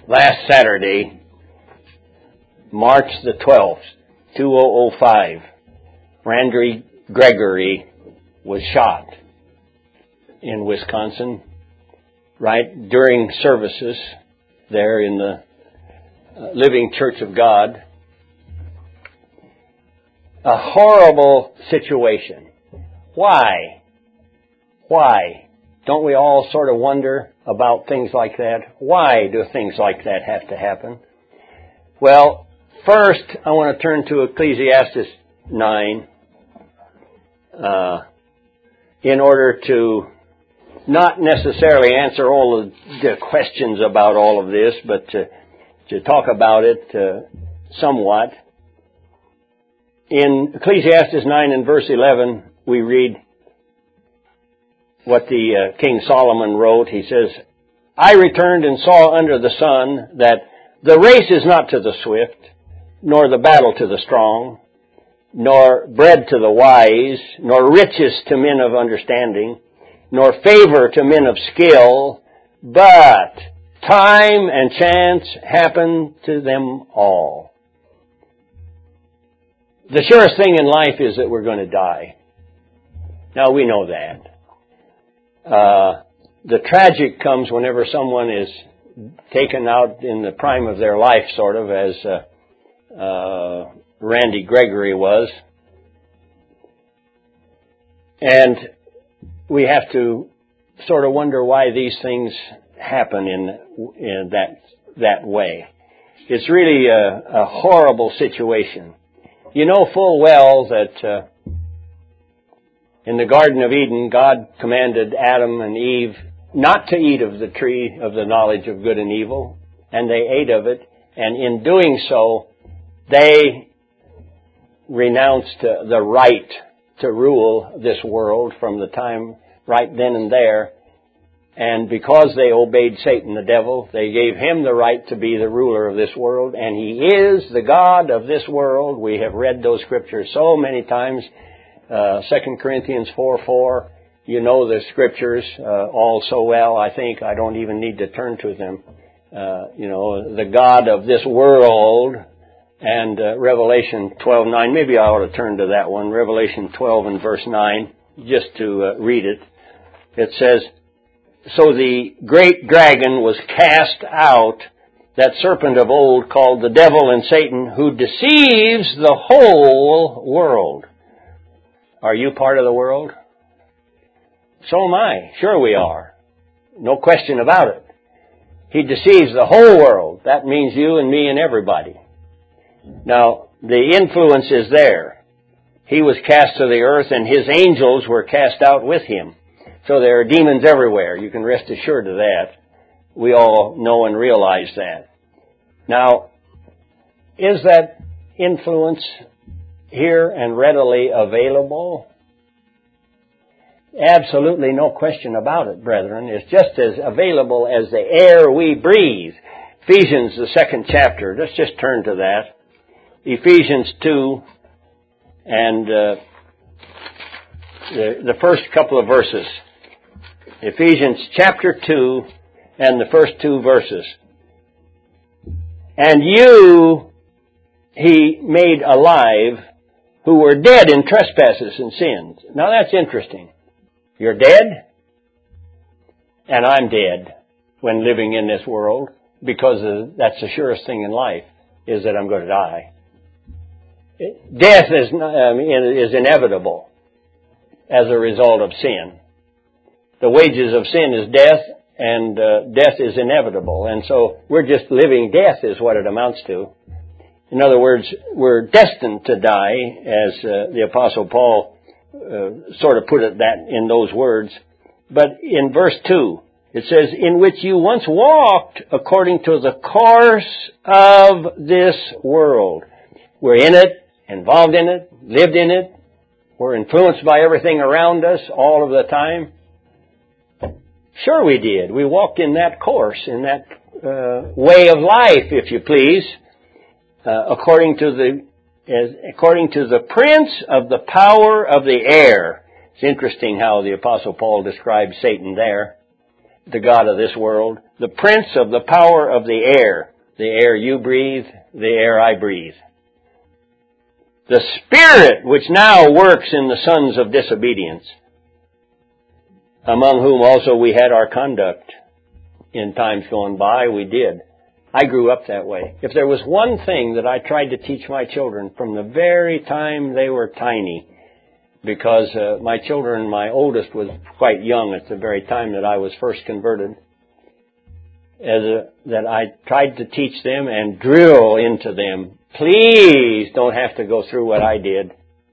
Last Saturday, March the 12th, 2005, Randy Gregory was shot in Wisconsin right during services there in the Living Church of God. A horrible situation. Why? Why? Don't we all sort of wonder about things like that? Why do things like that have to happen? Well, first, I want to turn to Ecclesiastes 9 in order to not necessarily answer all of the questions about all of this, but to talk about it somewhat. In Ecclesiastes 9 and verse 11, we read what the King Solomon wrote. He says, I returned and saw under the sun that the race is not to the swift, nor the battle to the strong, nor bread to the wise, nor riches to men of understanding, nor favor to men of skill, but time and chance happen to them all. The surest thing in life is that we're going to die. Now, we know that. The tragic comes whenever someone is taken out in the prime of their life, sort of, as Randy Gregory was. And we have to sort of wonder why these things happen in that way. It's really a horrible situation. You know full well that in the Garden of Eden, God commanded Adam and Eve not to eat of the tree of the knowledge of good and evil, and they ate of it, and in doing so, they renounced the right to rule this world from the time right then and there, and because they obeyed Satan the devil, they gave him the right to be the ruler of this world, and he is the God of this world. We have read those scriptures so many times. 2 Corinthians 4:4, you know the scriptures all so well, I think I don't even need to turn to them. The God of this world, and Revelation 12:9, maybe I ought to turn to that one, Revelation 12 and verse 9, just to read it. It says, so the great dragon was cast out, that serpent of old called the devil and Satan, who deceives the whole world. Are you part of the world? So am I. Sure we are. No question about it. He deceives the whole world. That means you and me and everybody. Now, the influence is there. He was cast to the earth and his angels were cast out with him. So there are demons everywhere. You can rest assured of that. We all know and realize that. Now, is that influence here and readily available? Absolutely no question about it, brethren. It's just as available as the air we breathe. Ephesians, the 2nd chapter. Let's just turn to that. Ephesians 2 and the first couple of verses. Ephesians chapter 2 and the first 2 verses. And you he made alive who were dead in trespasses and sins. Now that's interesting. You're dead, and I'm dead when living in this world, because that's the surest thing in life, is that I'm going to die. Death is inevitable as a result of sin. The wages of sin is death, and death is inevitable. And so we're just living death is what it amounts to. In other words, we're destined to die, as the Apostle Paul sort of put it that in those words. But in verse 2, it says, in which you once walked according to the course of this world. We're in it, involved in it, lived in it. We're influenced by everything around us all of the time. Sure we did. We walked in that course, in that way of life, if you please, according to the prince of the power of the air. It's interesting how the Apostle Paul describes Satan there. the god of this world, the prince of the power of the air you breathe, the air I breathe. The spirit which now works in the sons of disobedience, among whom also we had our conduct in times gone by, we did. I grew up that way. If there was one thing that I tried to teach my children from the very time they were tiny, because my children, my oldest was quite young at the very time that I was first converted, that I tried to teach them and drill into them, please don't have to go through what I did.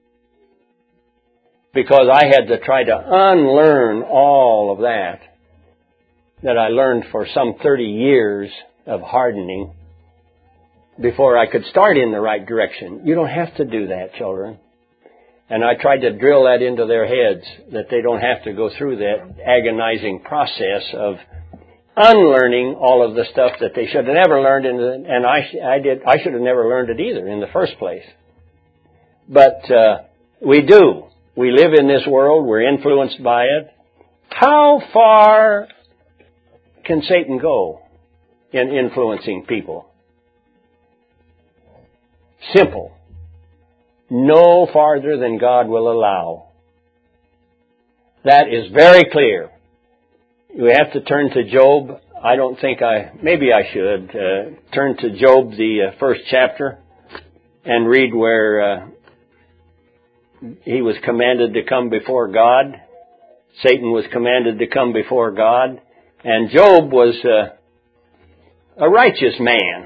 Because I had to try to unlearn all of that I learned for some 30 years of hardening before I could start in the right direction. You don't have to do that, children. And I tried to drill that into their heads, that they don't have to go through that agonizing process of unlearning all of the stuff that they should have never learned, and I should have never learned it either in the first place. But we do. We live in this world. We're influenced by it. How far can Satan go in influencing people? Simple. No farther than God will allow. That is very clear. We have to turn to Job. Maybe I should turn to Job, the first chapter, and read where he was commanded to come before God. Satan was commanded to come before God. And Job was a righteous man.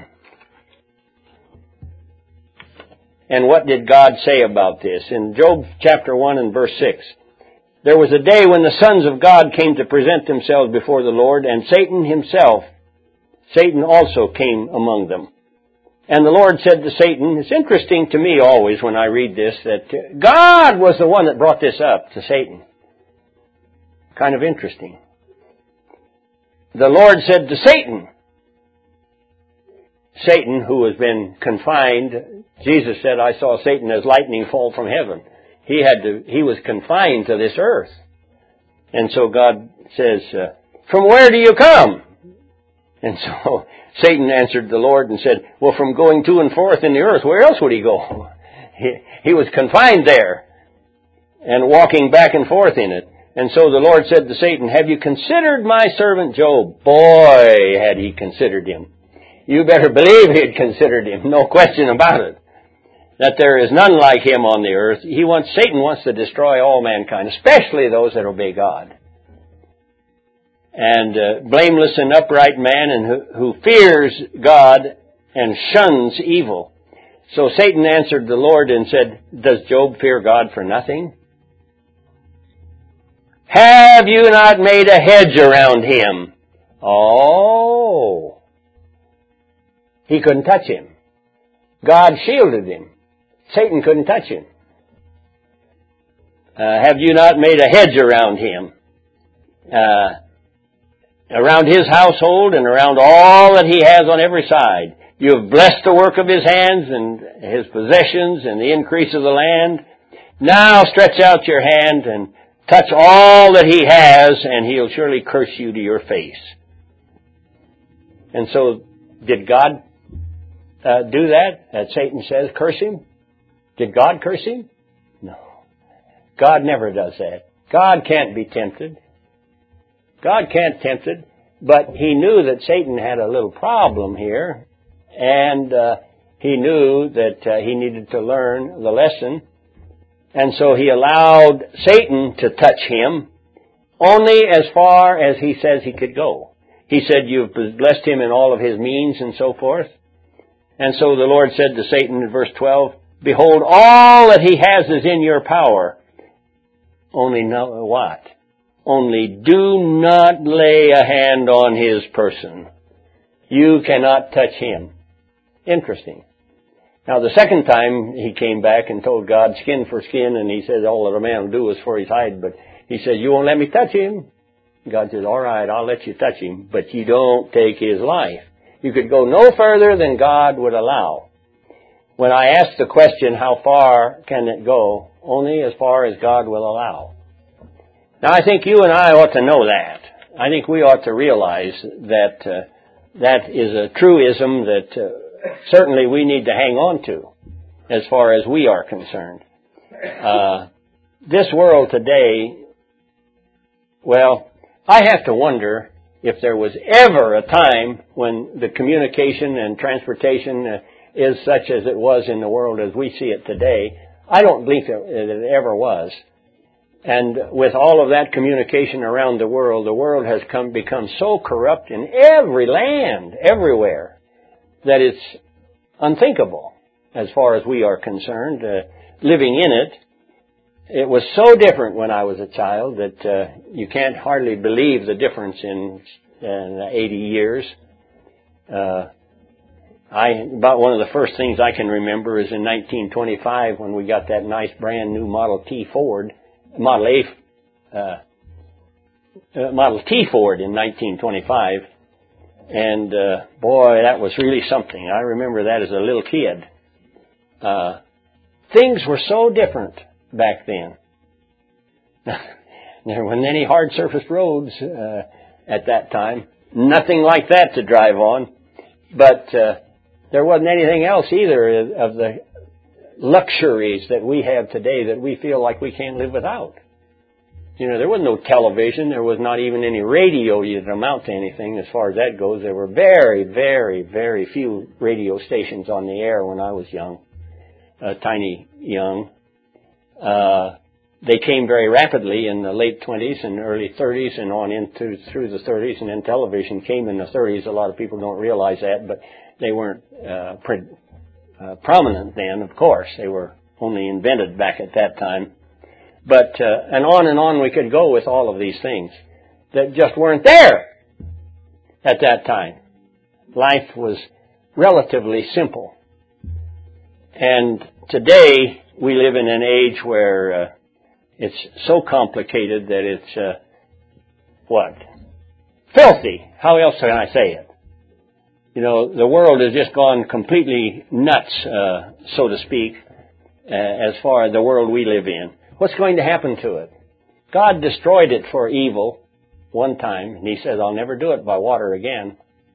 And what did God say about this? In Job chapter 1 and verse 6, there was a day when the sons of God came to present themselves before the Lord, and Satan also came among them. And the Lord said to Satan, it's interesting to me always when I read this, that God was the one that brought this up to Satan. Kind of interesting. The Lord said to Satan, who has been confined, Jesus said, I saw Satan as lightning fall from heaven. He was confined to this earth. And so God says, from where do you come? And so Satan answered the Lord and said, well, from going to and forth in the earth, where else would he go? He was confined there and walking back and forth in it. And so the Lord said to Satan, have you considered my servant Job? Boy, had he considered him. You better believe he had considered him, no question about it. That there is none like him on the earth. Satan wants to destroy all mankind, especially those that obey God. And blameless and upright man and who fears God and shuns evil. So Satan answered the Lord and said, does Job fear God for nothing? Have you not made a hedge around him? Oh. He couldn't touch him. God shielded him. Satan couldn't touch him. Have you not made a hedge around him? Around his household and around all that he has on every side. You have blessed the work of his hands and his possessions and the increase of the land. Now stretch out your hand and touch all that he has, and he'll surely curse you to your face. And so, did God do that? As Satan says, curse him? Did God curse him? No. God never does that. God can't be tempted. God can't tempt it, but he knew that Satan had a little problem here, and he knew that he needed to learn the lesson. And so he allowed Satan to touch him only as far as he says he could go. He said, you've blessed him in all of his means and so forth. And so the Lord said to Satan in verse 12, behold, all that he has is in your power. Only know what? Only do not lay a hand on his person. You cannot touch him. Interesting. Now, the second time he came back and told God skin for skin, and he said all that a man will do is for his hide, but he said, you won't let me touch him? God said, all right, I'll let you touch him, but you don't take his life. You could go no further than God would allow. When I ask the question, how far can it go? Only as far as God will allow. Now, I think you and I ought to know that. I think we ought to realize that that is a truism that certainly we need to hang on to as far as we are concerned. This world today, well, I have to wonder if there was ever a time when the communication and transportation is such as it was in the world as we see it today. I don't believe that it ever was. And with all of that communication around the world has become so corrupt in every land, everywhere, that it's unthinkable as far as we are concerned. Living in it, it was so different when I was a child that you can't hardly believe the difference in 80 years. About one of the first things I can remember is in 1925 when we got that nice brand new Model T Ford in 1925. And boy, that was really something. I remember that as a little kid. Things were so different back then. There weren't any hard surface roads at that time. Nothing like that to drive on. But there wasn't anything else either of the luxuries that we have today that we feel like we can't live without. You know, there was no television. There was not even any radio that amount to anything as far as that goes. There were very, very, very few radio stations on the air when I was young, tiny young. They came very rapidly in the late 20s and early 30s and on through the 30s, and then television came in the 30s. A lot of people don't realize that, but they weren't prominent then, of course. They were only invented back at that time. But and on we could go with all of these things that just weren't there at that time. Life was relatively simple. And today we live in an age where it's so complicated that it's filthy. How else can I say it? You know, the world has just gone completely nuts, so to speak, as far as the world we live in. What's going to happen to it? God destroyed it for evil one time, and He says, I'll never do it by water again.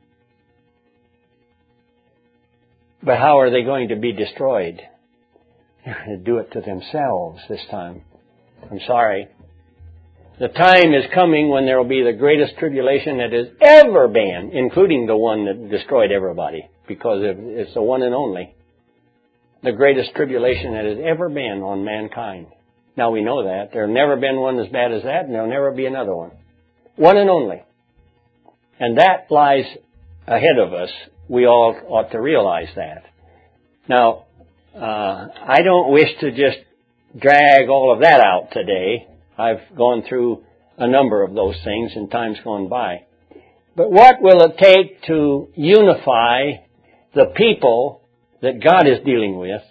But how are they going to be destroyed? They're going to do it to themselves this time. I'm sorry. The time is coming when there will be the greatest tribulation that has ever been, including the one that destroyed everybody, because it's the one and only. The greatest tribulation that has ever been on mankind. Now we know that. There has never been one as bad as that, and there will never be another one. One and only. And that lies ahead of us. We all ought to realize that. Now, I don't wish to just drag all of that out today. I've gone through a number of those things in times gone by. But what will it take to unify the people that God is dealing with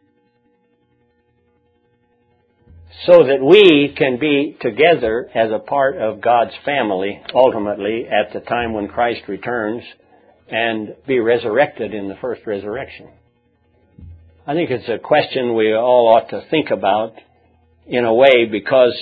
so that we can be together as a part of God's family ultimately at the time when Christ returns and be resurrected in the first resurrection? I think it's a question we all ought to think about in a way, because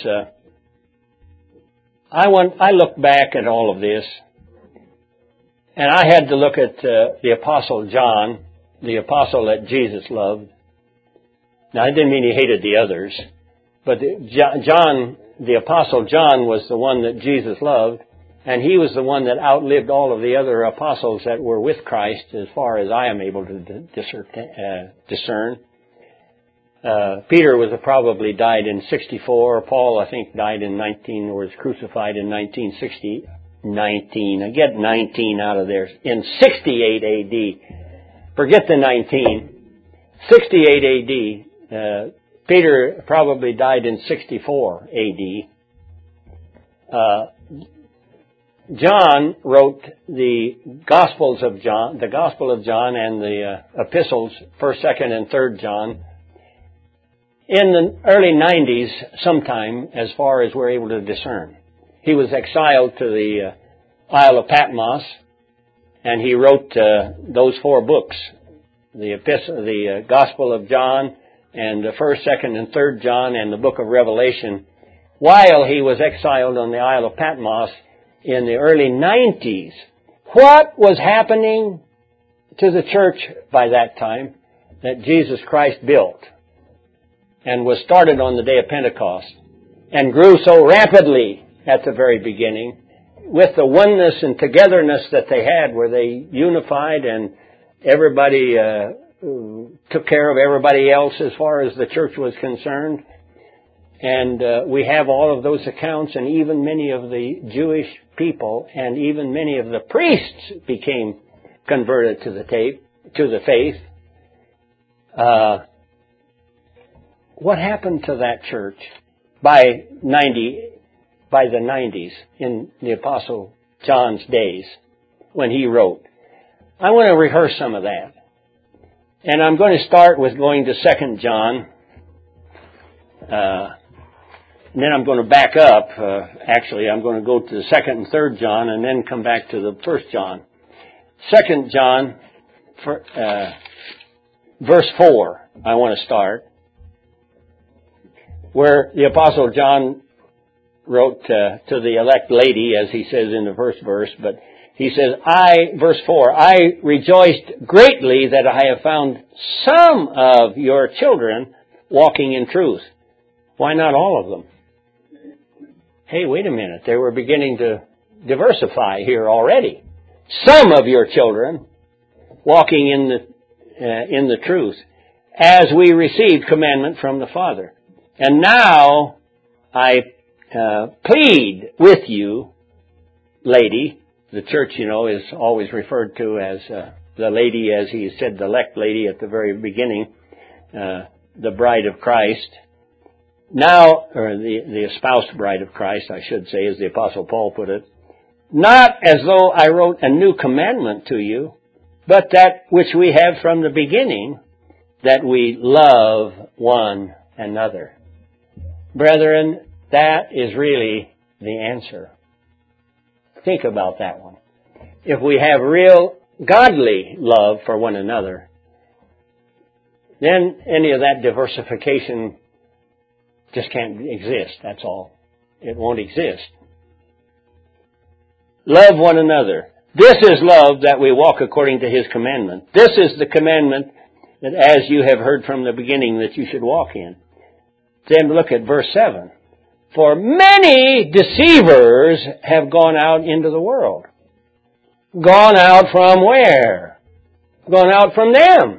I look back at all of this, and I had to look at the Apostle John, the apostle that Jesus loved. Now, I didn't mean he hated the others, but John, the Apostle John, was the one that Jesus loved, and he was the one that outlived all of the other apostles that were with Christ, as far as I am able to discern. Peter probably died in 64. Paul, I think, died in was crucified in 1960. I get 19 out of there. In 68 A.D. Forget the 19. 68 A.D. Peter probably died in 64 A.D. John wrote the Gospel of John and the epistles, 1st, 2nd, and 3rd John, in the early 90s sometime, as far as we're able to discern. He was exiled to the Isle of Patmos, and he wrote those 4 books, the Gospel of John, and the 1st, 2nd, and 3rd John, and the book of Revelation, while he was exiled on the Isle of Patmos in the early 90s, what was happening to the church by that time that Jesus Christ built and was started on the day of Pentecost and grew so rapidly at the very beginning with the oneness and togetherness that they had, where they unified and everybody took care of everybody else as far as the church was concerned. And we have all of those accounts, and even many of the Jewish people and even many of the priests became converted to the faith. What happened to that church by the 90s in the Apostle John's days when he wrote? I want to rehearse some of that. And I'm going to start with going to 2 John. And then I'm going to back up. Actually, I'm going to go to the 2nd and 3rd John and then come back to the 1st John. 2 John, verse 4, I want to start, where the Apostle John wrote to the elect lady, as he says in the first verse, but he says, verse 4, I rejoiced greatly that I have found some of your children walking in truth. Why not all of them? Hey, wait a minute. They were beginning to diversify here already. Some of your children walking in the truth, as we received commandment from the Father. And now I plead with you, lady. The church, is always referred to as the lady, as he said, the elect lady at the very beginning, the bride of Christ. Now, or the espoused bride of Christ, I should say, as the Apostle Paul put it, not as though I wrote a new commandment to you, but that which we have from the beginning, that we love one another. Brethren, that is really the answer. Think about that one. If we have real godly love for one another, then any of that diversification just can't exist, that's all. It won't exist. Love one another. This is love, that we walk according to His commandment. This is the commandment that, as you have heard from the beginning, that you should walk in. Then look at verse 7. For many deceivers have gone out into the world. Gone out from where? Gone out from them.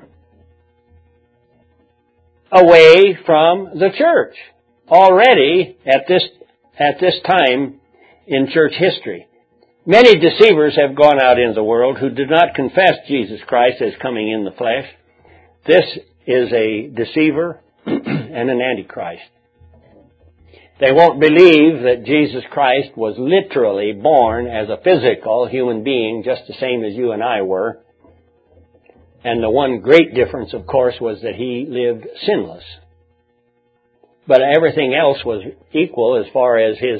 Away from the church. Already at this time in church history. Many deceivers have gone out into the world who do not confess Jesus Christ as coming in the flesh. This is a deceiver and an antichrist. They won't believe that Jesus Christ was literally born as a physical human being, just the same as you and I were. And the one great difference, of course, was that He lived sinless. But everything else was equal as far as His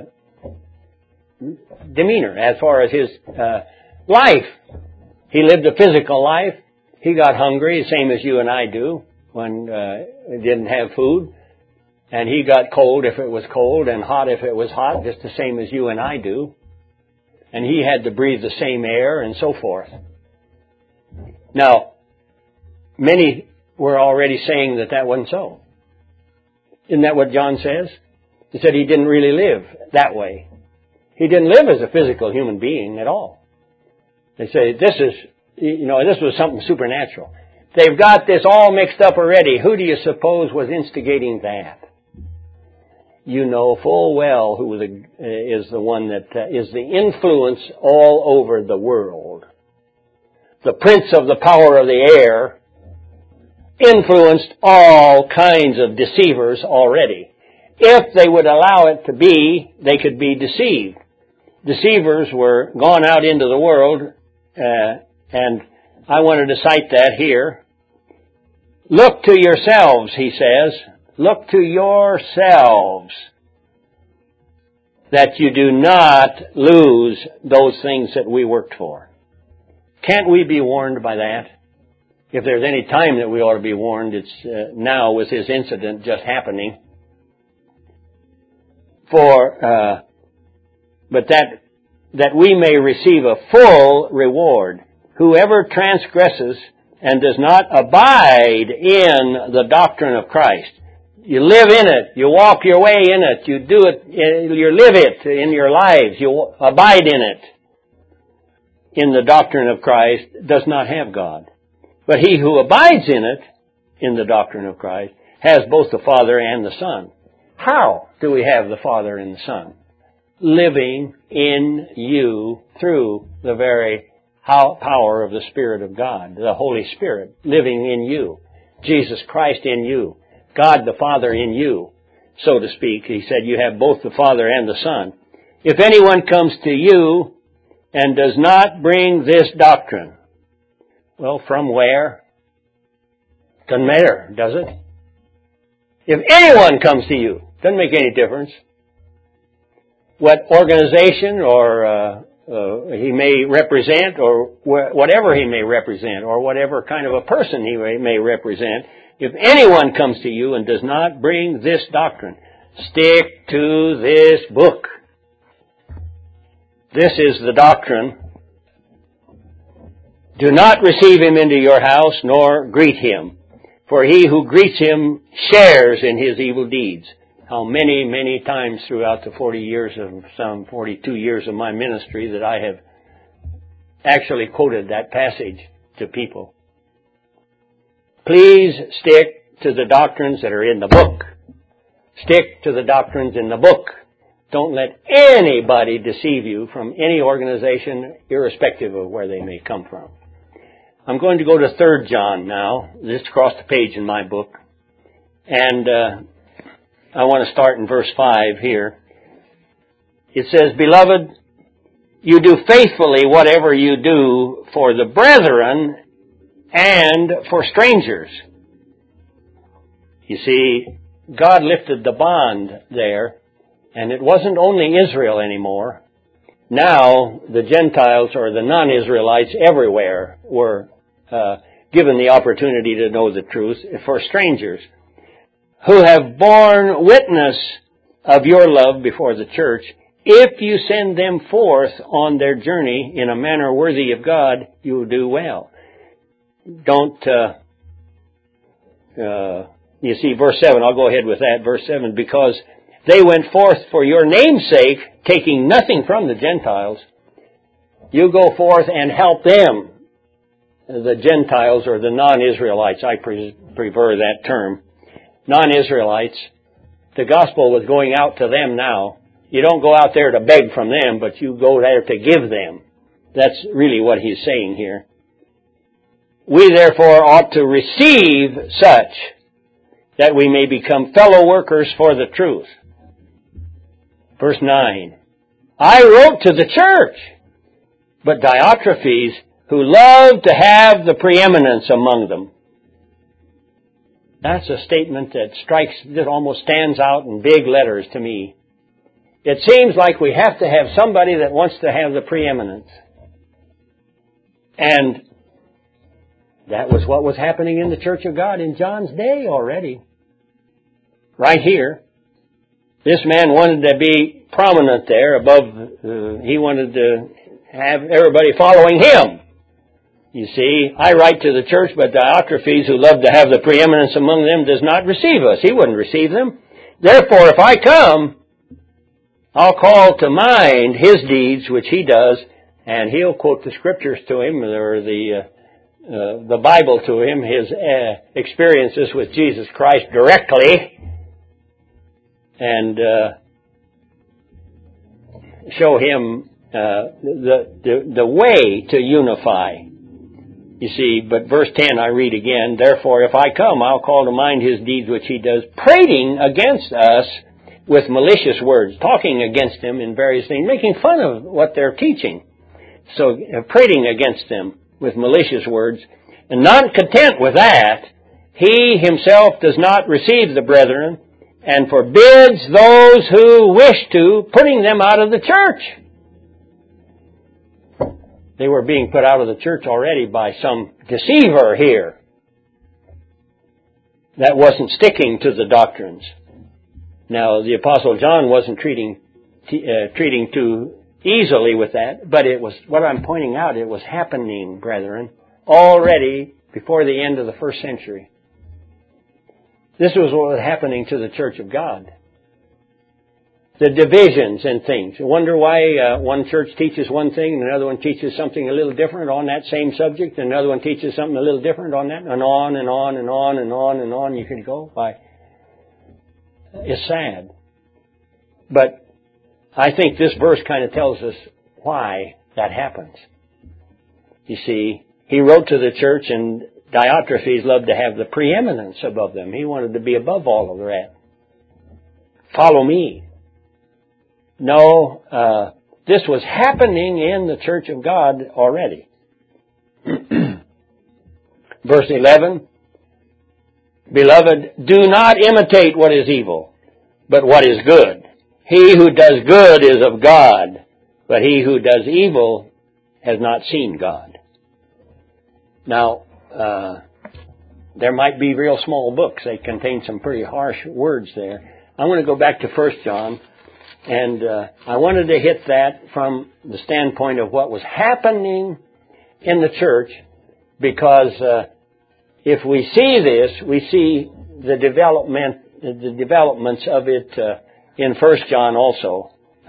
demeanor, as far as His life. He lived a physical life. He got hungry, same as you and I do, when he didn't have food. And He got cold if it was cold, and hot if it was hot, just the same as you and I do. And He had to breathe the same air and so forth. Now, many were already saying that wasn't so. Isn't that what John says? He said He didn't really live that way. He didn't live as a physical human being at all. They say this was something supernatural. They've got this all mixed up already. Who do you suppose was instigating that? You know full well who is the one that is the influence all over the world. The prince of the power of the air influenced all kinds of deceivers already. If they would allow it to be, they could be deceived. Deceivers were gone out into the world, and I wanted to cite that here. Look to yourselves, he says. Look to yourselves that you do not lose those things that we worked for. Can't we be warned by that? If there's any time that we ought to be warned, it's now with this incident just happening. But that that we may receive a full reward. Whoever transgresses and does not abide in the doctrine of Christ. You live in it. You walk your way in it. You do it. You live it in your lives. You abide in it. In the doctrine of Christ does not have God. But he who abides in it, in the doctrine of Christ, has both the Father and the Son. How do we have the Father and the Son? Living in you through the very power of the Spirit of God, the Holy Spirit living in you, Jesus Christ in you, God the Father in you, so to speak. He said you have both the Father and the Son. If anyone comes to you and does not bring this doctrine, well, from where? Doesn't matter, does it? If anyone comes to you, doesn't make any difference what organization or he may represent, or whatever he may represent, or whatever kind of a person he may represent. If anyone comes to you and does not bring this doctrine, stick to this book. This is the doctrine. Do not receive him into your house, nor greet him, for he who greets him shares in his evil deeds. How many, many times throughout the 42 years of my ministry that I have actually quoted that passage to people. Please stick to the doctrines that are in the book. Stick to the doctrines in the book. Don't let anybody deceive you from any organization, irrespective of where they may come from. I'm going to go to 3 John now, just across the page in my book. And I want to start in verse 5 here. It says, Beloved, you do faithfully whatever you do for the brethren and for strangers. You see, God lifted the bond there, and it wasn't only Israel anymore. Now, the Gentiles or the non-Israelites everywhere were given the opportunity to know the truth for strangers, who have borne witness of your love before the church. If you send them forth on their journey in a manner worthy of God, you will do well. Don't, you see, verse 7, I'll go ahead with that, verse 7, because they went forth for your name's sake, taking nothing from the Gentiles, you go forth and help them, the Gentiles or the non-Israelites. I prefer that term. Non-Israelites. The gospel was going out to them now. You don't go out there to beg from them, but you go there to give them. That's really what he's saying here. We therefore ought to receive such that we may become fellow workers for the truth. Verse 9. I wrote to the church, but Diotrephes, who loved to have the preeminence among them. That's a statement that almost stands out in big letters to me. It seems like we have to have somebody that wants to have the preeminence. And that was what was happening in the Church of God in John's day already. Right here. This man wanted to be prominent there above, he wanted to have everybody following him. You see, I write to the church, but Diotrephes, who loved to have the preeminence among them, does not receive us. He wouldn't receive them. Therefore, if I come, I'll call to mind his deeds, which he does, and he'll quote the scriptures to him, or the Bible to him, his experiences with Jesus Christ directly, and show him the way to unify. You see, but verse 10 I read again, Therefore if I come, I'll call to mind his deeds which he does, prating against us with malicious words, talking against him in various things, making fun of what they're teaching. So prating against them with malicious words, and not content with that, he himself does not receive the brethren, and forbids those who wish to, putting them out of the church. They were being put out of the church already by some deceiver here that wasn't sticking to the doctrines. Now, the Apostle John wasn't treating to easily with that, but it was, what I'm pointing out, it was happening, brethren, already before the end of the first century. This was what was happening to the Church of God. The divisions and things. You wonder why one church teaches one thing and another one teaches something a little different on that same subject, and another one teaches something a little different on that, and on and on and on and on and on you could go. Why? It's sad. But I think this verse kind of tells us why that happens. You see, he wrote to the church, and Diotrephes loved to have the preeminence above them. He wanted to be above all of that. Follow me. No, this was happening in the church of God already. Verse 11, Beloved, do not imitate what is evil, but what is good. He who does good is of God, but he who does evil has not seen God. Now, there might be real small books. They contain some pretty harsh words there. I want to go back to 1 John, and I wanted to hit that from the standpoint of what was happening in the church, because if we see this, we see the developments of it in 1 John also.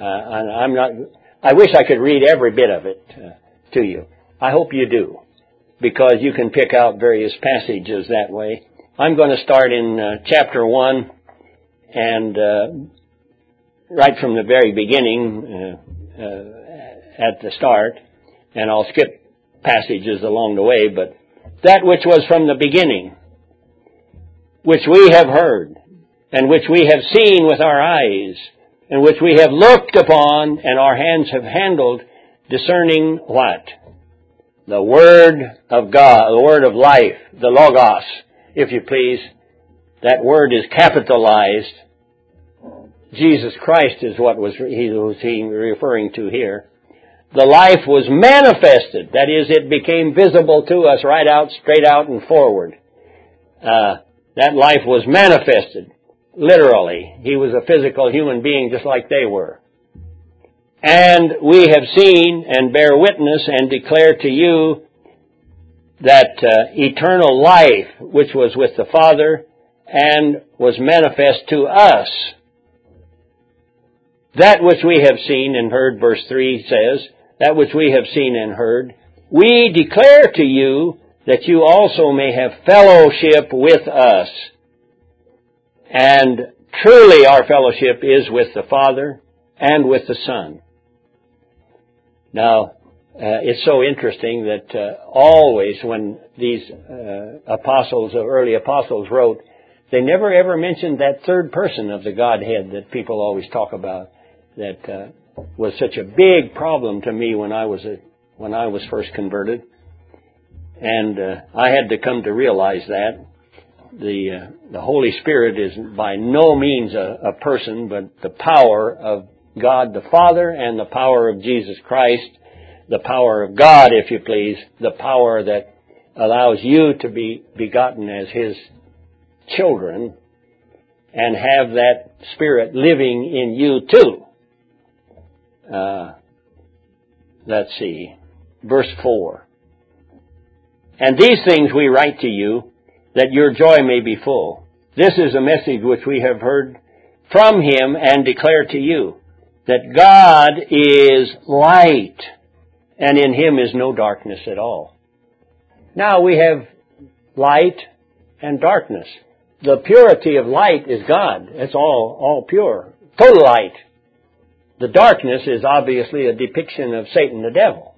I wish I could read every bit of it to you. I hope you do, because you can pick out various passages that way. I'm going to start in chapter 1, and right from the very beginning, at the start, and I'll skip passages along the way, but that which was from the beginning, which we have heard, and which we have seen with our eyes, and which we have looked upon, and our hands have handled, discerning what? The Word of God, the Word of life, the Logos, if you please. That word is capitalized. Jesus Christ is what he was referring to here. The life was manifested. That is, it became visible to us right out, straight out and forward. That life was manifested. Literally. He was a physical human being just like they were. And we have seen and bear witness and declare to you that eternal life which was with the Father and was manifest to us. That which we have seen and heard, verse 3 says, that which we have seen and heard, we declare to you that you also may have fellowship with us. And truly our fellowship is with the Father and with the Son. Now, it's so interesting that always when these apostles, early apostles wrote, they never ever mentioned that third person of the Godhead that people always talk about, that was such a big problem to me when I was first converted. And I had to come to realize that the Holy Spirit is by no means a person, but the power of God the Father and the power of Jesus Christ, the power of God, if you please, the power that allows you to be begotten as His children and have that Spirit living in you too. Let's see. Verse 4. And these things we write to you, that your joy may be full. This is a message which we have heard from Him and declare to you, that God is light, and in Him is no darkness at all. Now we have light and darkness. The purity of light is God. It's all pure. Total light. The darkness is obviously a depiction of Satan the devil.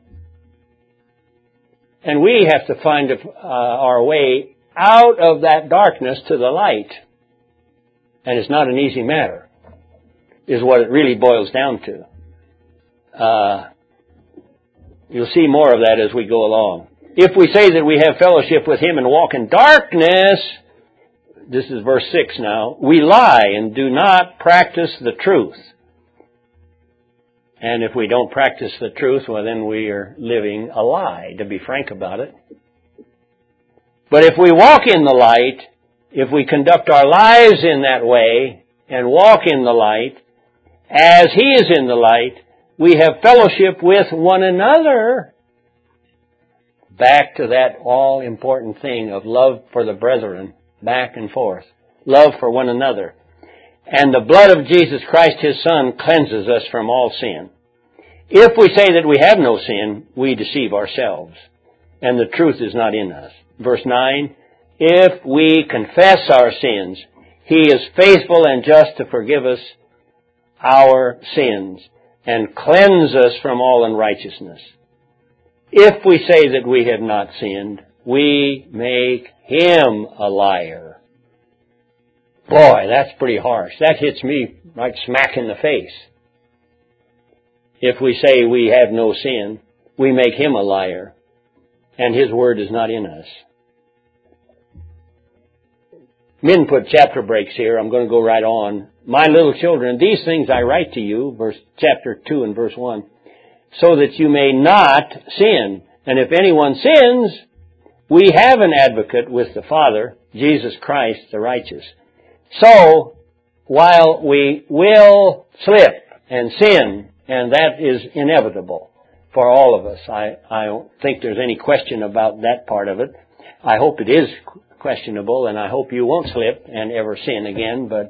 And we have to find our way out of that darkness to the light. And it's not an easy matter, is what it really boils down to. You'll see more of that as we go along. If we say that we have fellowship with Him and walk in darkness, this is verse 6 now, we lie and do not practice the truth. And if we don't practice the truth, well, then we are living a lie, to be frank about it. But if we walk in the light, if we conduct our lives in that way and walk in the light, as He is in the light, we have fellowship with one another. Back to that all-important thing of love for the brethren, back and forth. Love for one another. And the blood of Jesus Christ, His Son, cleanses us from all sin. If we say that we have no sin, we deceive ourselves, and the truth is not in us. Verse 9, if we confess our sins, He is faithful and just to forgive us our sins and cleanse us from all unrighteousness. If we say that we have not sinned, we make Him a liar. Boy, that's pretty harsh. That hits me right smack in the face. If we say we have no sin, we make Him a liar, and His word is not in us. Men put chapter breaks here. I'm going to go right on. My little children, these things I write to you, chapter 2 and verse 1, so that you may not sin. And if anyone sins, we have an advocate with the Father, Jesus Christ the righteous. So, while we will slip and sin, and that is inevitable for all of us, I don't think there's any question about that part of it. I hope it is questionable, and I hope you won't slip and ever sin again, but,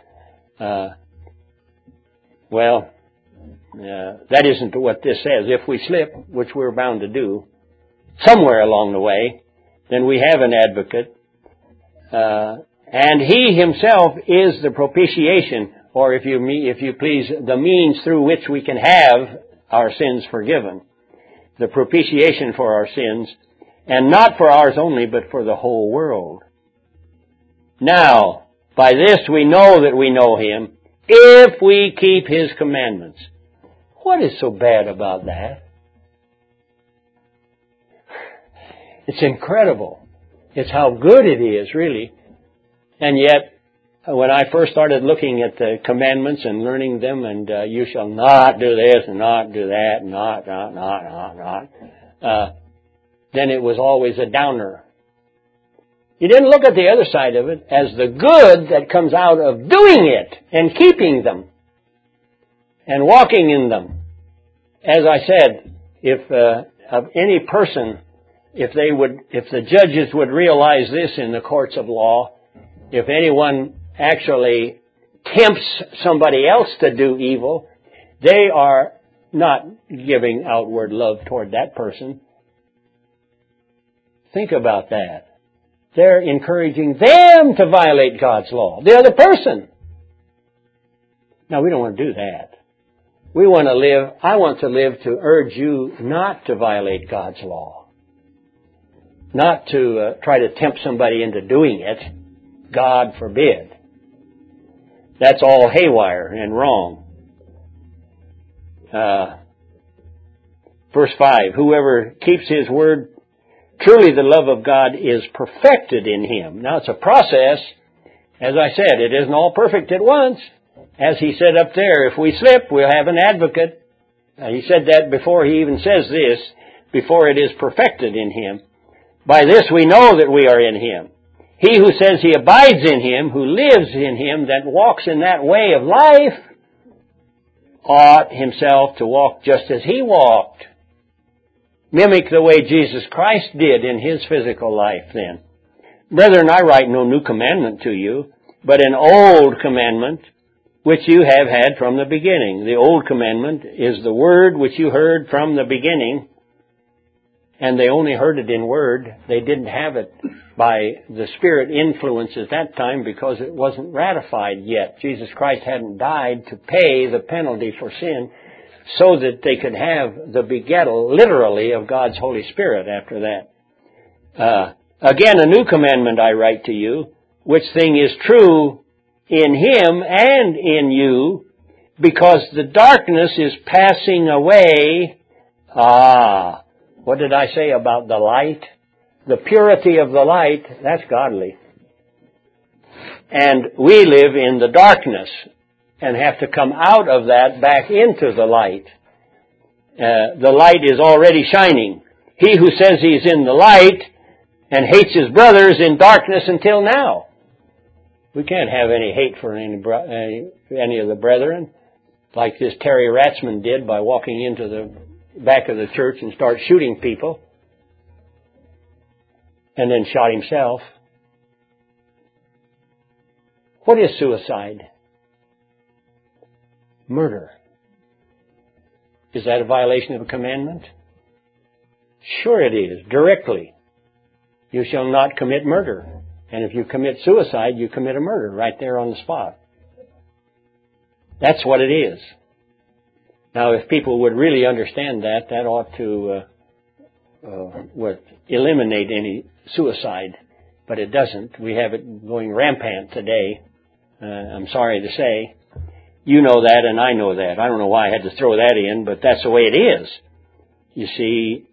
that isn't what this says. If we slip, which we're bound to do, somewhere along the way, then we have an advocate, and He Himself is the propitiation, or if you please, the means through which we can have our sins forgiven. The propitiation for our sins, and not for ours only, but for the whole world. Now, by this we know that we know Him, if we keep His commandments. What is so bad about that? It's incredible. It's how good it is, really. And yet, when I first started looking at the commandments and learning them, and you shall not do this and not do that, and not, then it was always a downer. You didn't look at the other side of it as the good that comes out of doing it and keeping them and walking in them. As I said, if of any person, if the judges would realize this in the courts of law, if anyone actually tempts somebody else to do evil, they are not giving outward love toward that person. Think about that. They're encouraging them to violate God's law, the other person. Now, we don't want to do that. I want to live to urge you not to violate God's law. Not to try to tempt somebody into doing it. God forbid. That's all haywire and wrong. Verse 5, whoever keeps His word, truly the love of God is perfected in him. Now it's a process. As I said, it isn't all perfect at once. As He said up there, if we slip, we'll have an advocate. He said that before He even says this, before it is perfected in Him. By this we know that we are in Him. He who says he abides in Him, who lives in Him, that walks in that way of life, ought himself to walk just as He walked. Mimic the way Jesus Christ did in His physical life then. Brethren, I write no new commandment to you, but an old commandment which you have had from the beginning. The old commandment is the word which you heard from the beginning, and they only heard it in word. They didn't have it by the Spirit influence at that time because it wasn't ratified yet. Jesus Christ hadn't died to pay the penalty for sin so that they could have the begettal, literally, of God's Holy Spirit after that. Again, a new commandment I write to you, which thing is true in Him and in you, because the darkness is passing away. What did I say about the light? The purity of the light, that's godly. And we live in the darkness and have to come out of that back into the light. The light is already shining. He who says he's in the light and hates his brother is in darkness until now. We can't have any hate for any of the brethren. like this Terry Ratzman did by walking into the back of the church and start shooting people, and then shot himself. What is suicide? Murder. Is that a violation of a commandment? Sure it is, directly. You shall not commit murder. And if you commit suicide, you commit a murder right there on the spot. That's what it is. Now, if people would really understand that, that ought to would eliminate any suicide. But it doesn't. We have it going rampant today. I'm sorry to say. You know that and I know that. I don't know why I had to throw that in, but that's the way it is. You see,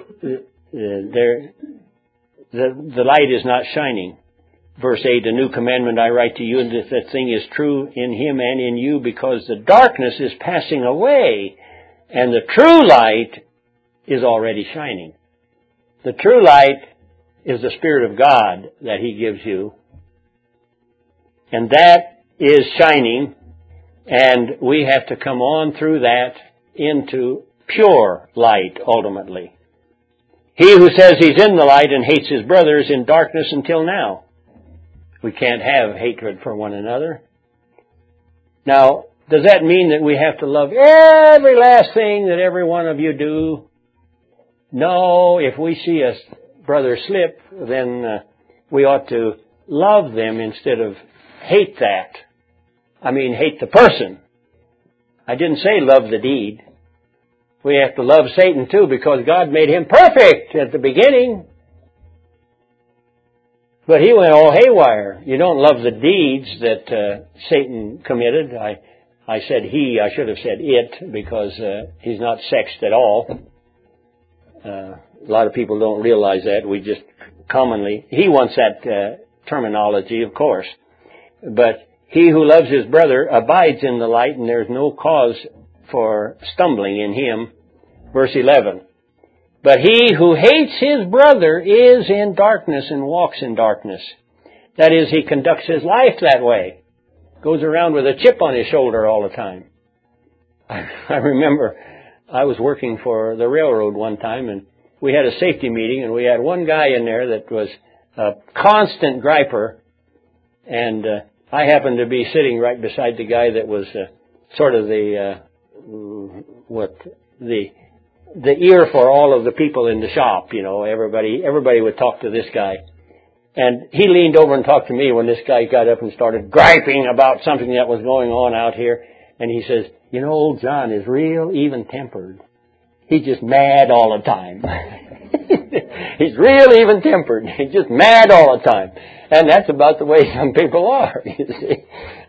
the light is not shining. Verse 8, a new commandment I write to you, and that thing is true in him and in you, because the darkness is passing away, and the true light is already shining. The true light is the Spirit of God that He gives you, and that is shining, and we have to come on through that into pure light, ultimately. He who says he's in the light and hates his brother is in darkness until now. We can't have hatred for one another. Now, does that mean that we have to love every last thing that every one of you do? No, if we see a brother slip, then we ought to love them instead of hate that. I mean, hate the person. I didn't say love the deed. We have to love Satan too, because God made him perfect at the beginning. But he went all haywire. You don't love the deeds that Satan committed. I said he, I should have said it, because he's not sexed at all. A lot of people don't realize that. We just commonly, he wants that terminology, of course. But he who loves his brother abides in the light, and there's no cause for stumbling in him. Verse 11. But he who hates his brother is in darkness and walks in darkness. That is, he conducts his life that way. Goes around with a chip on his shoulder all the time. I remember I was working for the railroad one time, and we had a safety meeting, and we had one guy in there that was a constant griper, and I happened to be sitting right beside the guy that was sort of the ear for all of the people in the shop. You know, everybody would talk to this guy. And he leaned over and talked to me when this guy got up and started griping about something that was going on out here. And he says, you know, old John is real even-tempered. He's just mad all the time. He's real even-tempered. He's just mad all the time. And that's about the way some people are, you see.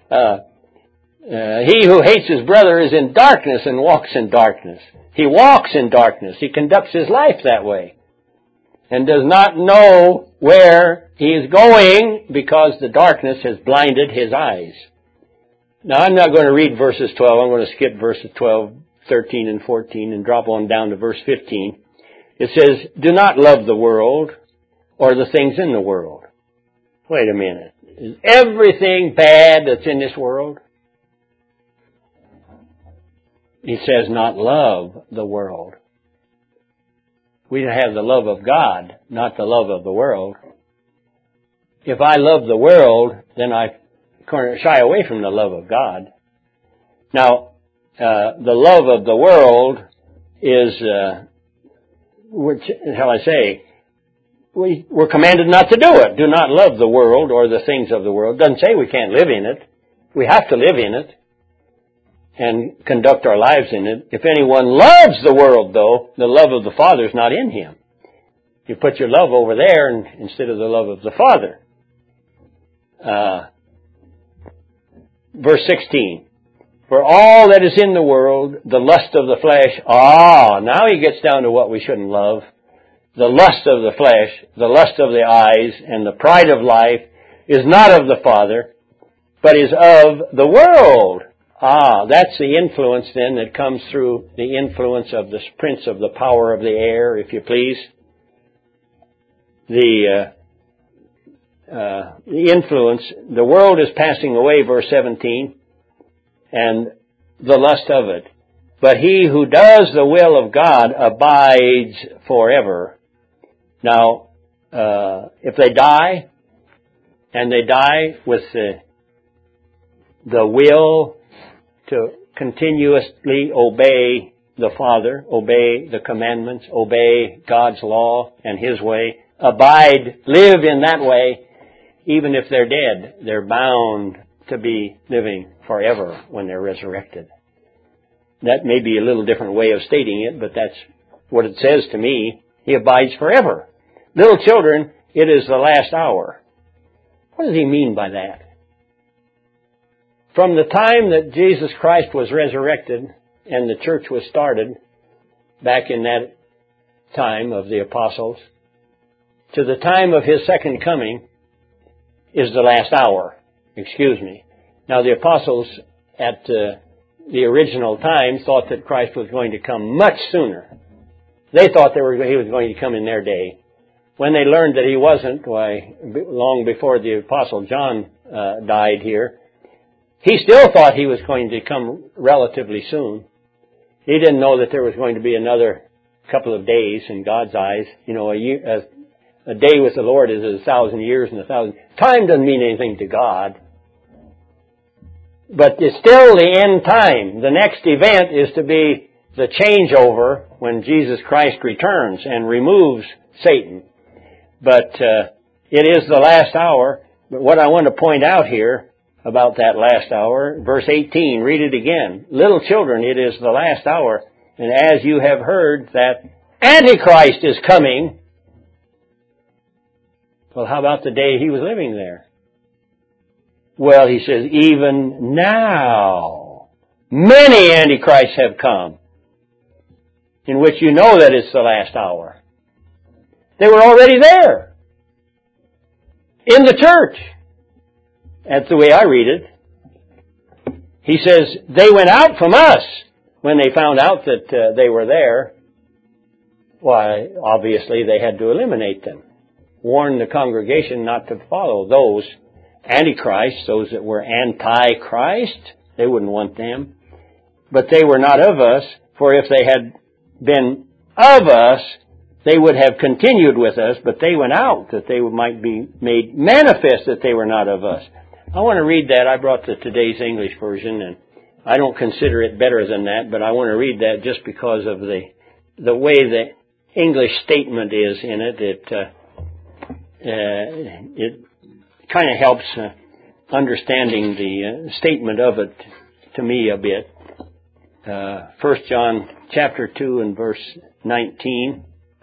He who hates his brother is in darkness and walks in darkness. He walks in darkness. He conducts his life that way. And does not know where he is going, because the darkness has blinded his eyes. Now, I'm not going to read verses 12. I'm going to skip verses 12, 13, and 14 and drop on down to verse 15. It says, do not love the world or the things in the world. Wait a minute. Is everything bad that's in this world? He says not love the world. We have the love of God, not the love of the world. If I love the world, then I shy away from the love of God. Now, the love of the world is, which shall I say, we're commanded not to do it. Do not love the world or the things of the world. It doesn't say we can't live in it. We have to live in it and conduct our lives in it. If anyone loves the world, though, the love of the Father is not in him. You put your love over there instead of the love of the Father. Verse 16. For all that is in the world, the lust of the flesh. Now he gets down to what we shouldn't love. The lust of the flesh, the lust of the eyes, and the pride of life is not of the Father, but is of the world. That's the influence then that comes through the influence of the prince of the power of the air, if you please. The influence, the world is passing away, verse 17, and the lust of it. But he who does the will of God abides forever. Now, if they die, and they die with the will to continuously obey the Father, obey the commandments, obey God's law and His way, abide, live in that way, even if they're dead, they're bound to be living forever when they're resurrected. That may be a little different way of stating it, but that's what it says to me. He abides forever. Little children, it is the last hour. What does he mean by that? From the time that Jesus Christ was resurrected and the church was started, back in that time of the apostles, to the time of His second coming is the last hour. Excuse me. Now the apostles at the original time thought that Christ was going to come much sooner. They thought He was going to come in their day. When they learned that He wasn't, long before the Apostle John died here, he still thought He was going to come relatively soon. He didn't know that there was going to be another couple of days in God's eyes. You know, a day with the Lord is 1,000 years and 1,000. Time doesn't mean anything to God. But it's still the end time. The next event is to be the changeover when Jesus Christ returns and removes Satan. But it is the last hour. But what I want to point out here about that last hour, verse 18, read it again. Little children, it is the last hour. And as you have heard that Antichrist is coming. Well, how about the day he was living there? Well, he says, even now, many Antichrists have come, in which you know that it's the last hour. They were already there, in the church. That's the way I read it. He says, they went out from us when they found out that they were there. Why, obviously they had to eliminate them. Warn the congregation not to follow those Antichrists, those that were anti-Christ. They wouldn't want them. But they were not of us, for if they had been of us, they would have continued with us, but they went out, that they might be made manifest that they were not of us. I want to read that. I brought the Today's English version, and I don't consider it better than that, but I want to read that just because of the way the English statement is in it. It kind of helps understanding the statement of it to me a bit. 1 John chapter 2 and verse 19,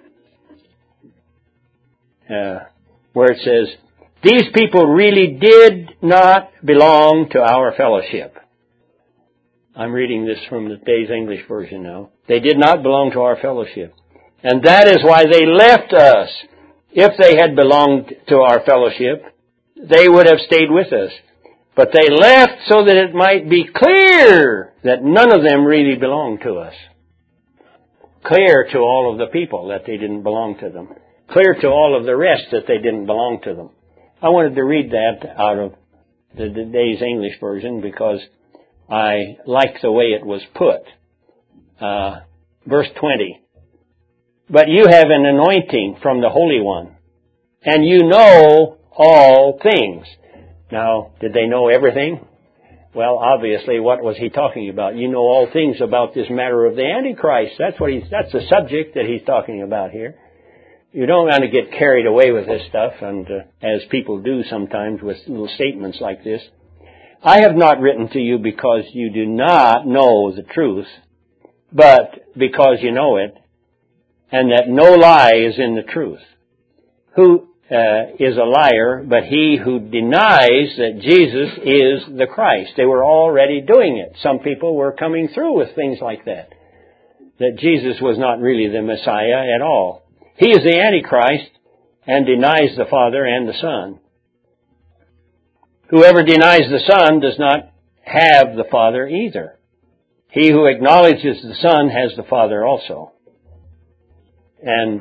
where it says, these people really did not belong to our fellowship. I'm reading this from the Today's English version now. They did not belong to our fellowship. And that is why they left us. If they had belonged to our fellowship, they would have stayed with us. But they left so that it might be clear that none of them really belonged to us. Clear to all of the people that they didn't belong to them. Clear to all of the rest that they didn't belong to them. I wanted to read that out of the Today's English version because I like the way it was put. Verse 20. But you have an anointing from the Holy One, and you know all things. Now, did they know everything? Well, obviously, what was he talking about? You know all things about this matter of the Antichrist. That's the subject that he's talking about here. You don't want to get carried away with this stuff, and as people do sometimes with little statements like this. I have not written to you because you do not know the truth, but because you know it, and that no lie is in the truth. Who is a liar but he who denies that Jesus is the Christ? They were already doing it. Some people were coming through with things like that Jesus was not really the Messiah at all. He is the Antichrist and denies the Father and the Son. Whoever denies the Son does not have the Father either. He who acknowledges the Son has the Father also. And,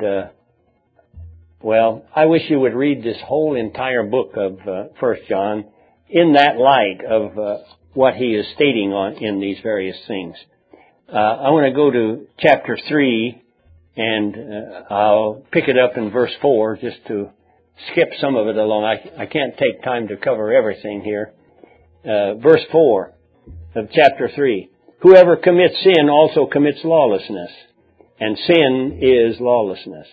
I wish you would read this whole entire book of 1 John in that light of what he is stating in these various things. I want to go to chapter 3, and I'll pick it up in verse 4 just to skip some of it along. I can't take time to cover everything here. Verse 4 of chapter 3. Whoever commits sin also commits lawlessness, and sin is lawlessness.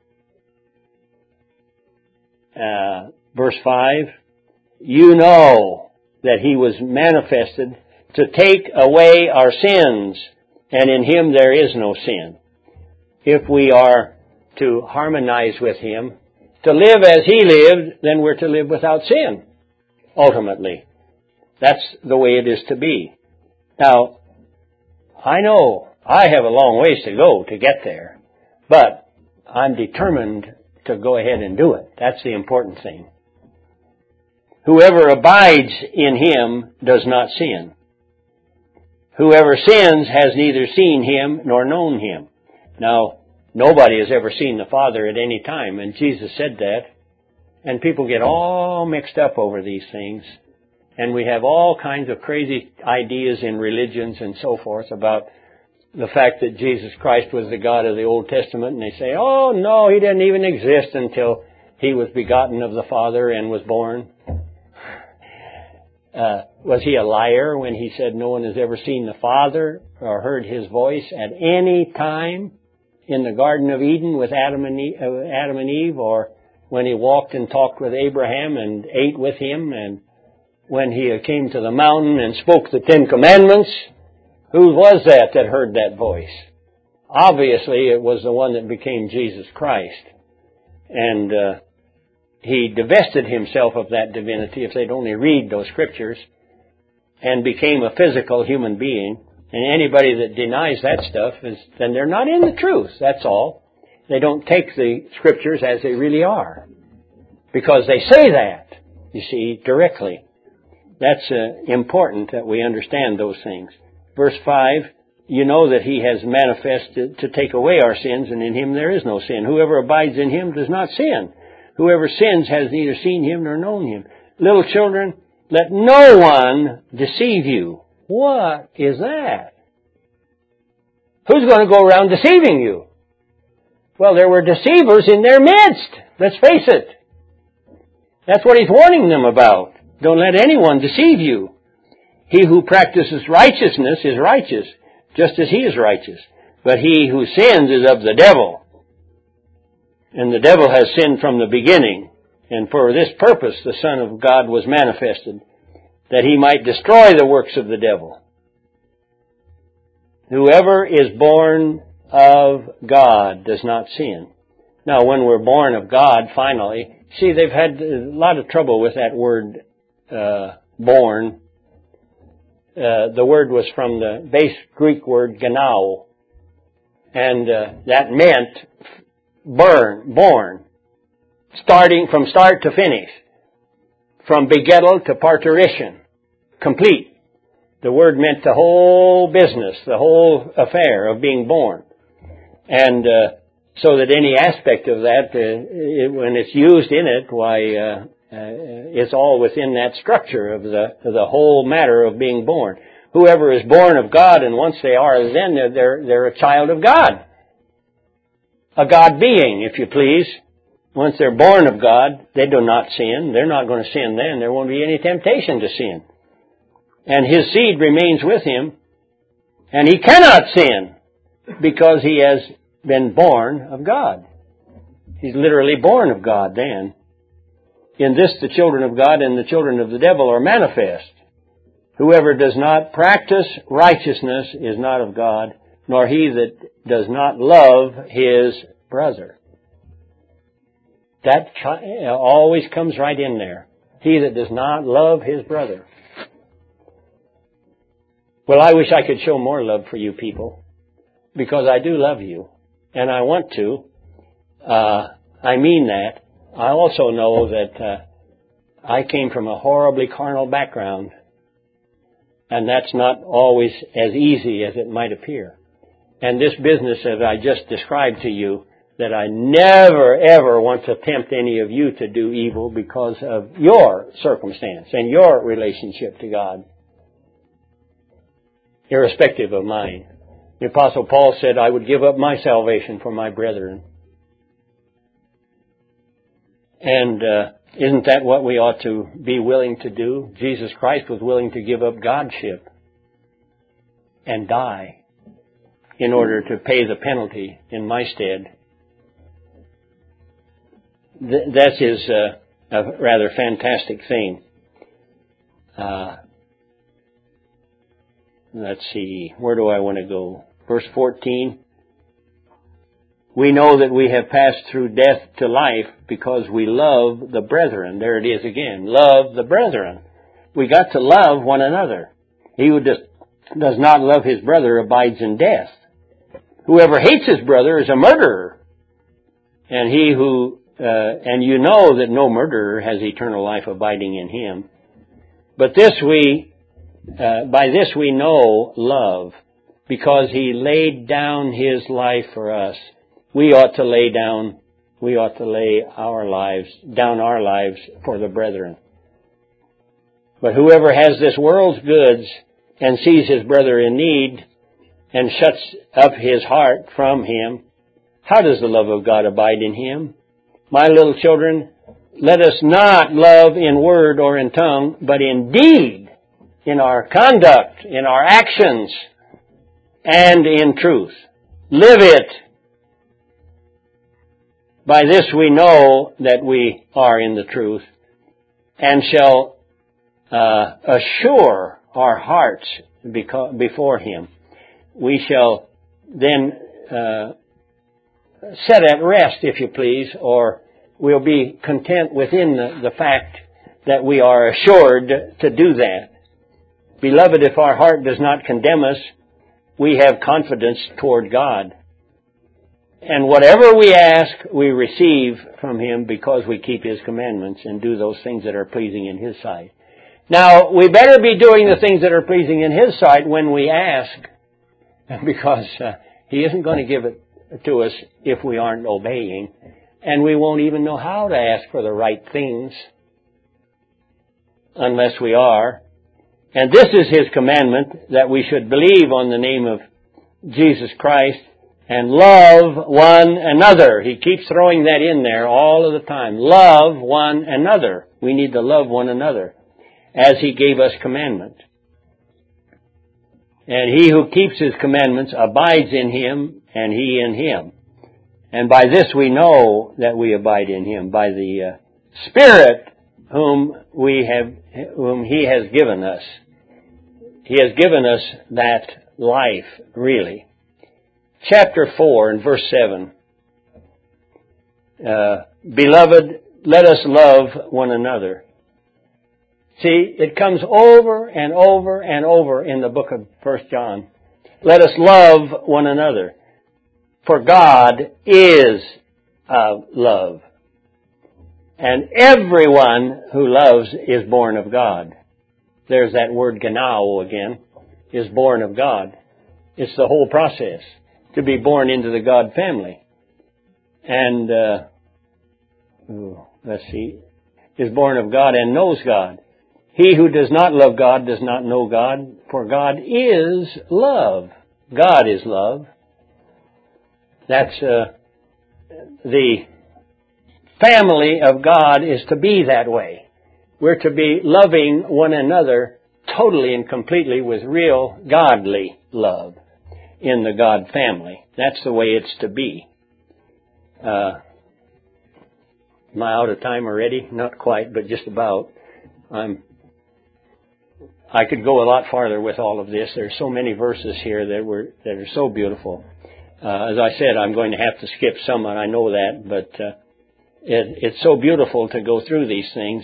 Verse 5. You know that he was manifested to take away our sins, and in him there is no sin. If we are to harmonize with him, to live as he lived, then we're to live without sin, ultimately. That's the way it is to be. Now, I know I have a long ways to go to get there, but I'm determined to go ahead and do it. That's the important thing. Whoever abides in him does not sin. Whoever sins has neither seen him nor known him. Now, nobody has ever seen the Father at any time, and Jesus said that. And people get all mixed up over these things. And we have all kinds of crazy ideas in religions and so forth about the fact that Jesus Christ was the God of the Old Testament. And they say, oh, no, he didn't even exist until he was begotten of the Father and was born. Was he a liar when he said no one has ever seen the Father or heard his voice at any time in the Garden of Eden with Adam and Eve, or when he walked and talked with Abraham and ate with him, and when he came to the mountain and spoke the 10 Commandments? Who was that heard that voice? Obviously, it was the one that became Jesus Christ. And he divested himself of that divinity, if they'd only read those scriptures, and became a physical human being. And anybody that denies that stuff, then they're not in the truth, that's all. They don't take the scriptures as they really are. Because they say that, you see, directly. That's important that we understand those things. Verse 5, you know that he has manifested to take away our sins, and in him there is no sin. Whoever abides in him does not sin. Whoever sins has neither seen him nor known him. Little children, let no one deceive you. What is that? Who's going to go around deceiving you? Well, there were deceivers in their midst. Let's face it. That's what he's warning them about. Don't let anyone deceive you. He who practices righteousness is righteous, just as he is righteous. But he who sins is of the devil. And the devil has sinned from the beginning. And for this purpose the Son of God was manifested, that he might destroy the works of the devil. Whoever is born of God does not sin. Now, when we're born of God, finally, see, they've had a lot of trouble with that word, born. The word was from the base Greek word genao, and that meant born, starting from start to finish, from begettal to parturition, complete. The word meant the whole business, the whole affair of being born. And so that any aspect of that, when it's used in it, why, it's all within that structure of the whole matter of being born. Whoever is born of God, and once they are, then they're a child of God. A God being, if you please. Once they're born of God, they do not sin. They're not going to sin then. There won't be any temptation to sin. And his seed remains with him, and he cannot sin because he has been born of God. He's literally born of God then. In this the children of God and the children of the devil are manifest. Whoever does not practice righteousness is not of God, nor he that does not love his brother. That always comes right in there. He that does not love his brother. Well, I wish I could show more love for you people, because I do love you, and I want to. I mean that. I also know that I came from a horribly carnal background, and that's not always as easy as it might appear. And this business that I just described to you, that I never, ever want to tempt any of you to do evil because of your circumstance and your relationship to God. irrespective of mine. The Apostle Paul said, I would give up my salvation for my brethren. And isn't that what we ought to be willing to do? Jesus Christ was willing to give up Godship and die in order to pay the penalty in my stead. That is a rather fantastic thing. Let's see, where do I want to go? Verse 14. We know that we have passed through death to life because we love the brethren. There it is again. Love the brethren. We got to love one another. He who does not love his brother abides in death. Whoever hates his brother is a murderer. And and you know that no murderer has eternal life abiding in him. But by this we know love, because he laid down his life for us. We ought to lay our lives for the brethren. But whoever has this world's goods and sees his brother in need and shuts up his heart from him, how does the love of God abide in him? My little children, let us not love in word or in tongue, but in deed, in our conduct, in our actions, and in truth. Live it. By this we know that we are in the truth, and shall assure our hearts before Him. We shall then set at rest, if you please, or we'll be content within the fact that we are assured to do that. Beloved, if our heart does not condemn us, we have confidence toward God. And whatever we ask, we receive from Him because we keep His commandments and do those things that are pleasing in His sight. Now, we better be doing the things that are pleasing in His sight when we ask, because He isn't going to give it to us if we aren't obeying, and we won't even know how to ask for the right things unless we are. And this is His commandment, that we should believe on the name of Jesus Christ and love one another. He keeps throwing that in there all of the time. Love one another. We need to love one another as He gave us commandment. And he who keeps His commandments abides in Him, and He in him. And by this we know that we abide in Him, by the Spirit whom He has given us. He has given us that life, really. Chapter 4 and verse 7. Beloved, let us love one another. See, it comes over and over and over in the book of 1 John. Let us love one another. For God is love. And everyone who loves is born of God. There's that word genao again, is born of God. It's the whole process to be born into the God family. And, is born of God and knows God. He who does not love God does not know God, for God is love. God is love. That's the family of God is to be that way. We're to be loving one another totally and completely with real godly love in the God family. That's the way it's to be. Am I out of time already? Not quite, but just about. I could go a lot farther with all of this. There's so many verses here that are so beautiful. As I said, I'm going to have to skip some, and I know that, but it's so beautiful to go through these things.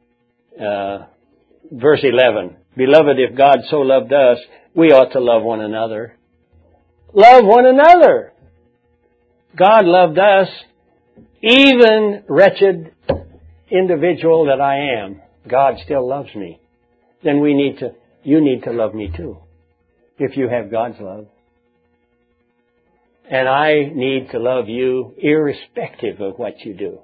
Verse 11, Beloved, if God so loved us, we ought to love one another. Love one another. God loved us, even wretched individual that I am. God still loves me. Then you need to love me too, if you have God's love. And I need to love you irrespective of what you do.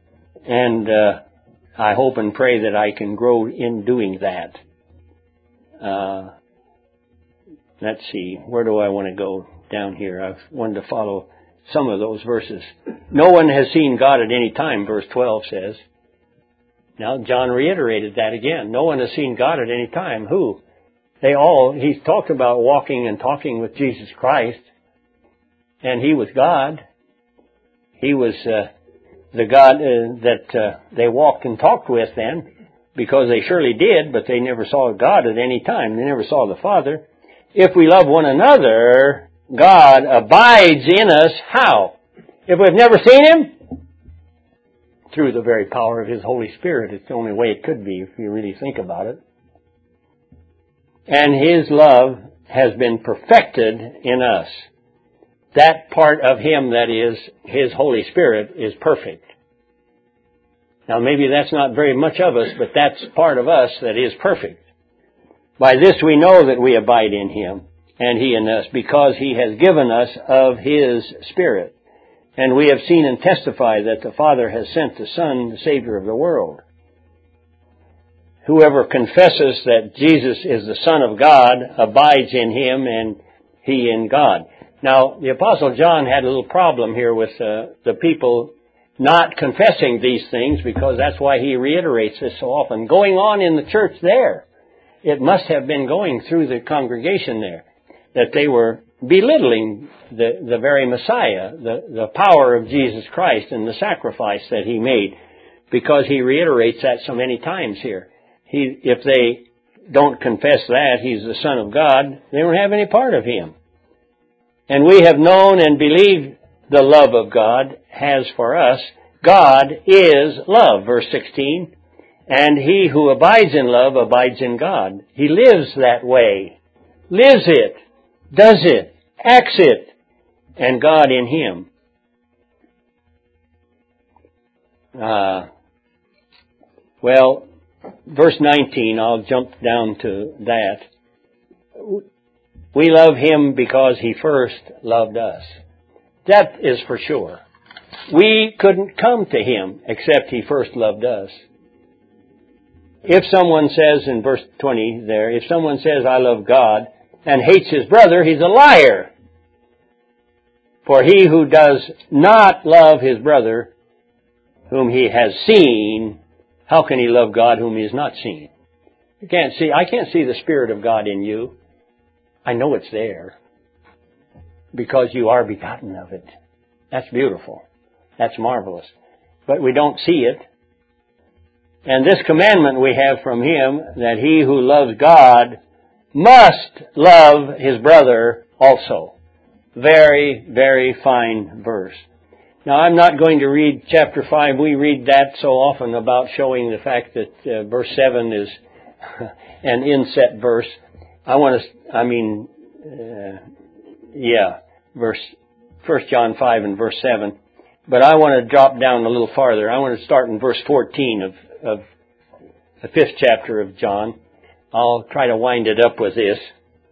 And I hope and pray that I can grow in doing that. Let's see, where do I want to go down here? I wanted to follow some of those verses. No one has seen God at any time, verse 12 says. Now, John reiterated that again. No one has seen God at any time. Who? He's talked about walking and talking with Jesus Christ, and He was God. He was the God that they walked and talked with then, because they surely did, but they never saw God at any time. They never saw the Father. If we love one another, God abides in us. How? If we've never seen Him? Through the very power of His Holy Spirit. It's the only way it could be if you really think about it. And His love has been perfected in us. That part of Him that is His Holy Spirit is perfect. Now maybe that's not very much of us, but that's part of us that is perfect. By this we know that we abide in Him, and He in us, because He has given us of His Spirit. And we have seen and testify that the Father has sent the Son, the Savior of the world. Whoever confesses that Jesus is the Son of God abides in Him, and He in God. Now, the Apostle John had a little problem here with the people not confessing these things, because that's why he reiterates this so often. Going on in the church there, it must have been going through the congregation there, that they were belittling the very Messiah, the power of Jesus Christ and the sacrifice that He made, because he reiterates that so many times here. If they don't confess that He's the Son of God, they don't have any part of Him. And we have known and believed the love of God has for us. God is love, verse 16. And he who abides in love abides in God. He lives that way. Lives it. Does it. Acts it. And God in him. Verse 19, I'll jump down to that. We love Him because He first loved us. That is for sure. We couldn't come to Him except He first loved us. If someone says in verse 20 there, if someone says, I love God, and hates his brother, he's a liar. For he who does not love his brother, whom he has seen, how can he love God whom he has not seen? I can't see the Spirit of God in you. I know it's there, because you are begotten of it. That's beautiful. That's marvelous. But we don't see it. And this commandment we have from Him, that he who loves God must love his brother also. Very, very fine verse. Now, I'm not going to read chapter 5. We read that so often about showing the fact that verse 7 is an inset verse. 1 John 5 and verse 7. But I want to drop down a little farther. I want to start in verse 14 of the 5th chapter of John. I'll try to wind it up with this.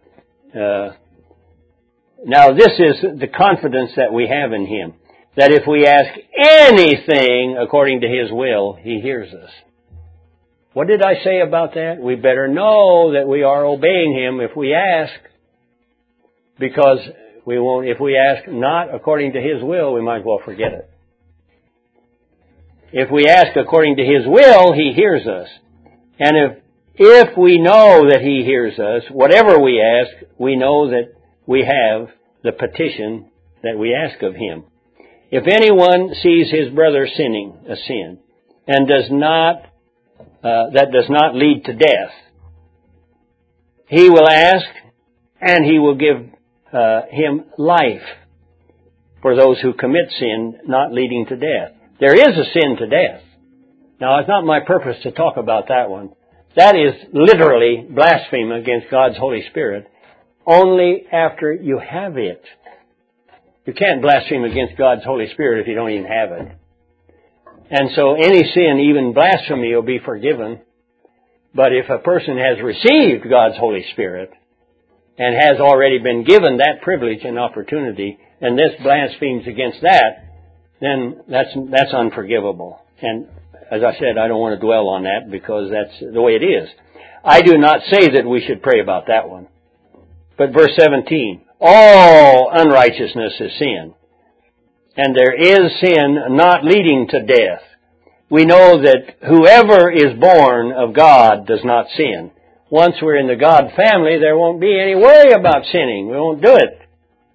Now, this is the confidence that we have in Him, that if we ask anything according to His will, He hears us. What did I say about that? We better know that we are obeying Him if we ask, because we won't. If we ask not according to His will, we might as well forget it. If we ask according to His will, He hears us. And if we know that He hears us, whatever we ask, we know that we have the petition that we ask of Him. If anyone sees his brother sinning a sin, and that does not lead to death, he will ask, and He will give him life for those who commit sin not leading to death. There is a sin to death. Now, it's not my purpose to talk about that one. That is literally blasphemy against God's Holy Spirit only after you have it. You can't blaspheme against God's Holy Spirit if you don't even have it. And so any sin, even blasphemy, will be forgiven. But if a person has received God's Holy Spirit and has already been given that privilege and opportunity, and this blasphemes against that, then that's unforgivable. And as I said, I don't want to dwell on that because that's the way it is. I do not say that we should pray about that one. But verse 17, all unrighteousness is sin. And there is sin not leading to death. We know that whoever is born of God does not sin. Once we're in the God family, there won't be any worry about sinning. We won't do it.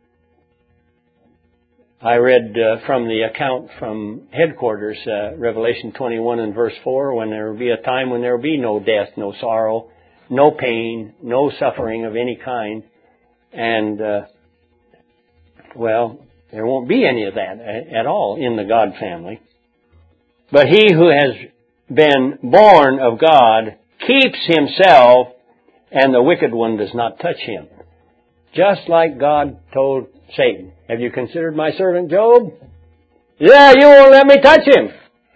I read from the account from headquarters, Revelation 21 and verse 4, when there will be a time when there will be no death, no sorrow, no pain, no suffering of any kind. And, there won't be any of that at all in the God family. But he who has been born of God keeps himself, and the wicked one does not touch him. Just like God told Satan, have you considered my servant Job? Yeah, you won't let me touch him.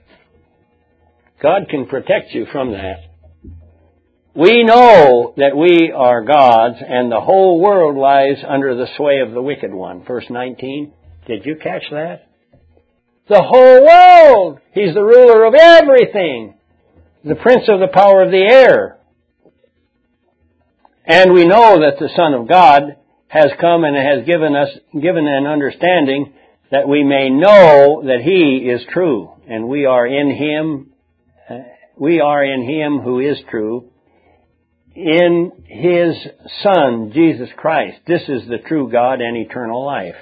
God can protect you from that. We know that we are God's, and the whole world lies under the sway of the wicked one. Verse 19, did you catch that? The whole world! He's the ruler of everything. The prince of the power of the air. And we know that the Son of God has come and has given an understanding that we may know that He is true. And we are in Him who is true, in His Son, Jesus Christ. This is the true God and eternal life.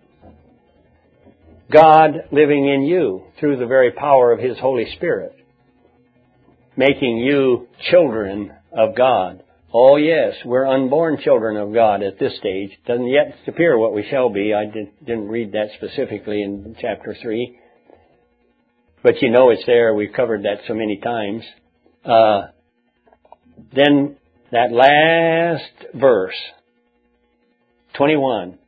God living in you through the very power of His Holy Spirit, making you children of God. Oh yes, we're unborn children of God at this stage. Doesn't yet appear what we shall be. I didn't read that specifically in chapter 3. But you know it's there. We've covered that so many times. Then that last verse, 21.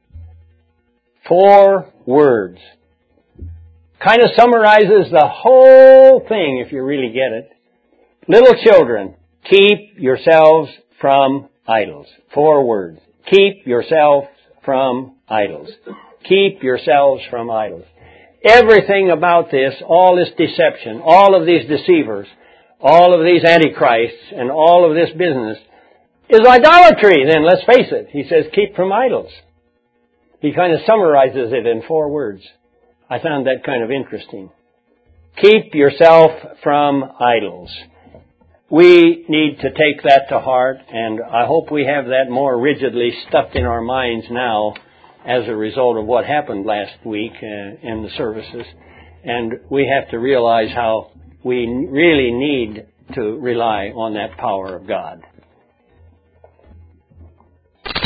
4 words. Kind of summarizes the whole thing if you really get it. Little children, keep yourselves from idols. 4 words. Keep yourselves from idols. Keep yourselves from idols. Everything about this, all this deception, all of these deceivers, all of these antichrists, and all of this business is idolatry. Then let's face it. He says, keep from idols. He kind of summarizes it in 4 words. I found that kind of interesting. Keep yourself from idols. We need to take that to heart, and I hope we have that more rigidly stuffed in our minds now as a result of what happened last week in the services. And we have to realize how we really need to rely on that power of God.